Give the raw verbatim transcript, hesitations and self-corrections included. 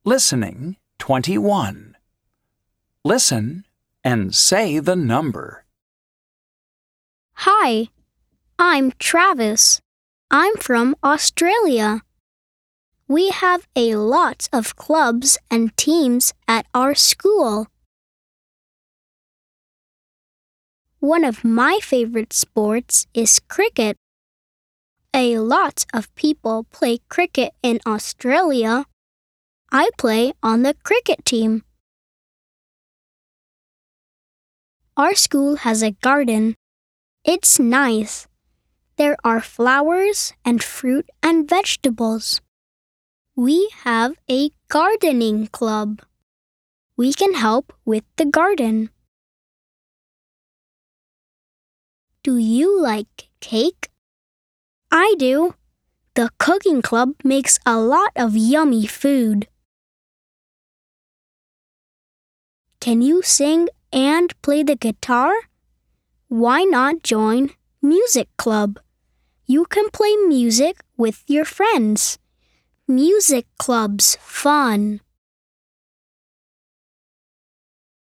Listening twenty-one. Listen and say the number. Hi, I'm Travis. I'm from Australia. We have a lot of clubs and teams at our school. One of my favorite sports is cricket. A lot of people play cricket in Australia. I play on the cricket team. Our school has a garden. It's nice. There are flowers and fruit and vegetables. We have a gardening club. We can help with the garden. Do you like cake? I do. The cooking club makes a lot of yummy food. Can you sing and play the guitar? Why not join music club? You can play music with your friends. Music club's fun.